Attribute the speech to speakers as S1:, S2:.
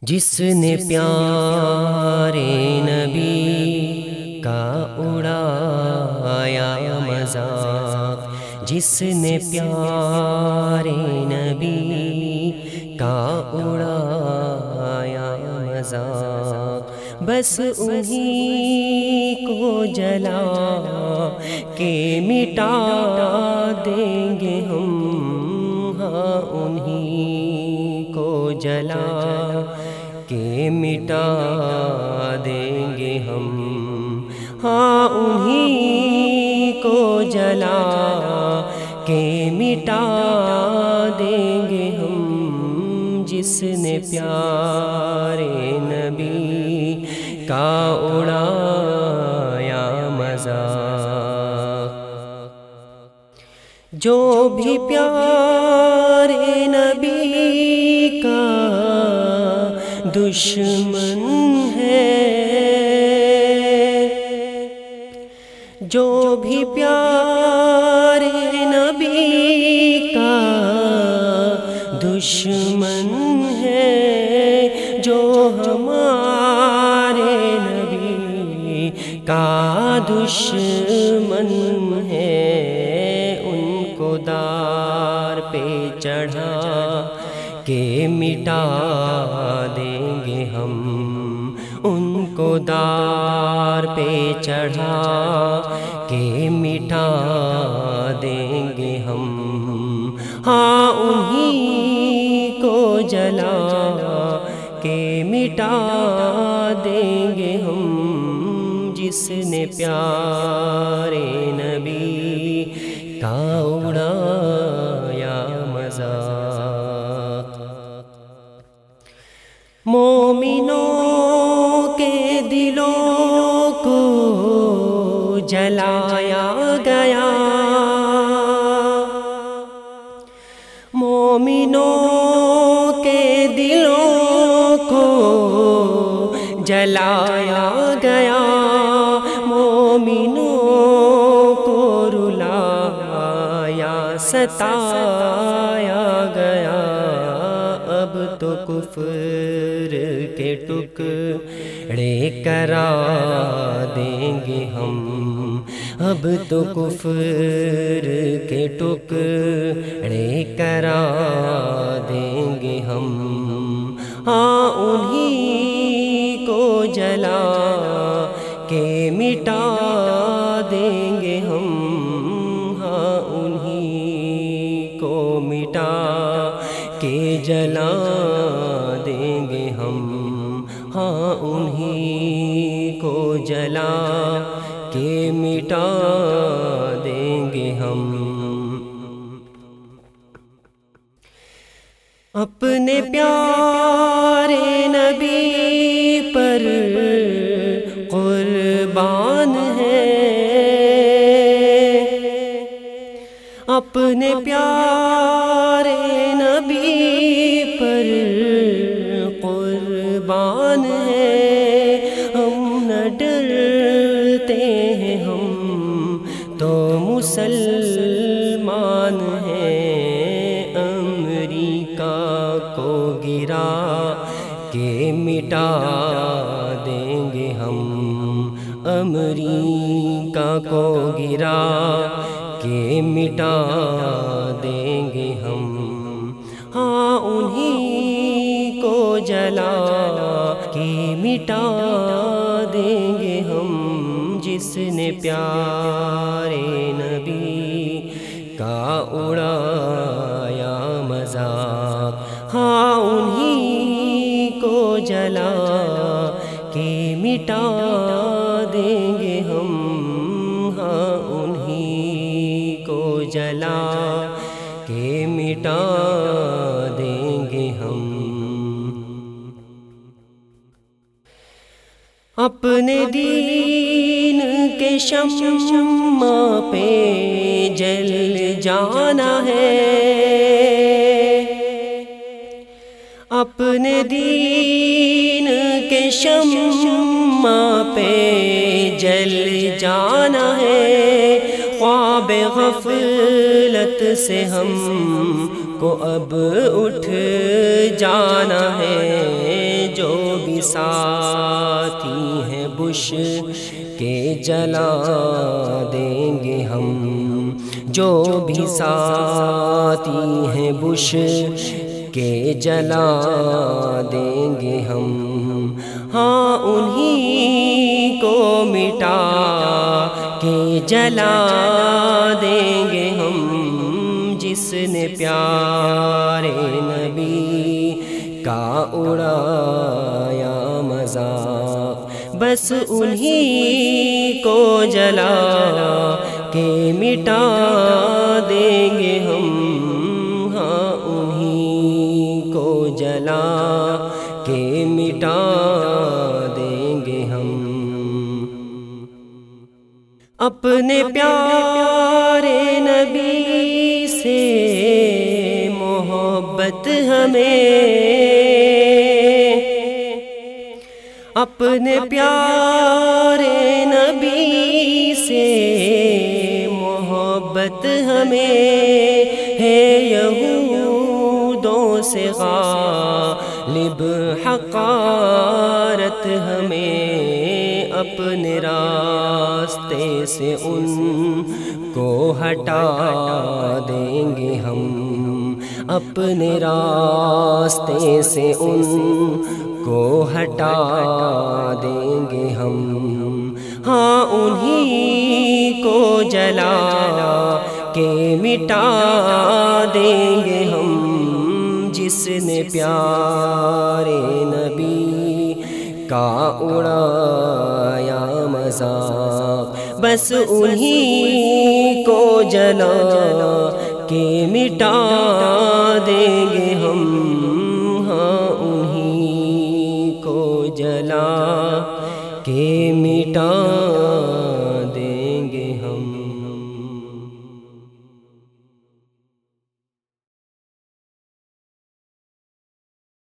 S1: جس نے پیارے نبی کا اڑایا مذاق، جس نے پیارے نبی کا اڑایا مذاق، بس انہی کو جلا کے مٹا دیں گے ہم، ہاں انہی کو جلا کے مٹا دیں گے ہم، ہاں انہی کو جلا کے مٹا دیں گے ہم، جس نے پیارے نبی کا اڑایا مذاق۔ جو بھی پیارے نبی کا دشمن ہے، جو بھی پیارے نبی کا دشمن ہے، جو ہمارے نبی کا دشمن ہے، ان کو دار پہ چڑھا کے مٹا دیں گے ہم، ان کو دار پہ چڑھا کے مٹا دیں گے ہم، ہاں انہی کو جلا کے مٹا دیں گے ہم، جس نے پیارے نبی کا اڑایا مذاق۔ مومنوں کے دلوں کو جلایا گیا، مومنوں کے دلوں کو جلایا گیا، مومنوں کو رلایا ستایا گیا، اب تو کفر کے ٹکڑے کرا دیں گے ہم، اب تو کفر کے ٹکڑے کرا دیں گے ہم، ہاں انہی کو جلا کے مٹا دیں گے ہم، ہاں انہی کو مٹا کے جلا دیں گے ہم، ہاں انہی کو جلا کے مٹا دیں گے ہم۔ اپنے پیارے نبی پر قربان ہے، اپنے پیارے نبی پر قربان ہے، ہم نہ ڈرتے ہیں ہم تو مسلمان ہیں، امریکہ کو گرا کے مٹا دیں گے ہم، امریکہ کو گرا کے مٹا دیں گے ہم، ہاں انہی کو جلا کے مٹا دیں گے ہم، جس نے پیارے نبی کا اڑایا مذاق، ہاں انہی کو جلا کے مٹا دیں گے ہم، ہاں انہی کو جلا کے مٹا دیں گے ہم۔ اپنے دین کے شمع پہ جل جانا ہے، اپنے دین کے شمع پہ جل جانا ہے، خواب غفلت سے ہم کو اب اٹھ جانا ہے، جو ساتھی ہیں بش کے جلا دیں گے ہم، جو بھی ساتھی ہیں بش کے جلا دیں گے ہم، ہاں انہی کو مٹا کے جلا دیں گے ہم، جس نے پیارے نبی کا اڑایا مذاق، بس انہی کو جلا کے مٹا دیں گے ہم، ہاں انہی کو جلا کے مٹا دیں گے ہم۔ اپنے پیارے نبی سے محبت ہمیں، اپنے پیارے نبی سے محبت ہمیں ہے، یہودوں سے غالب حقارت ہمیں، اپنے راستے سے ان کو ہٹا دیں گے ہم، اپنے راستے سے ان کو ہٹا دیں گے ہم، ہاں انہی کو جلا کے مٹا دیں گے ہم، جس نے پیارے نبی کا اڑایا مذاق، بس انہی کو جلا کے مٹا دیں گے ہم، ہاں انہی کو جلا کے مٹا دیں گے ہم۔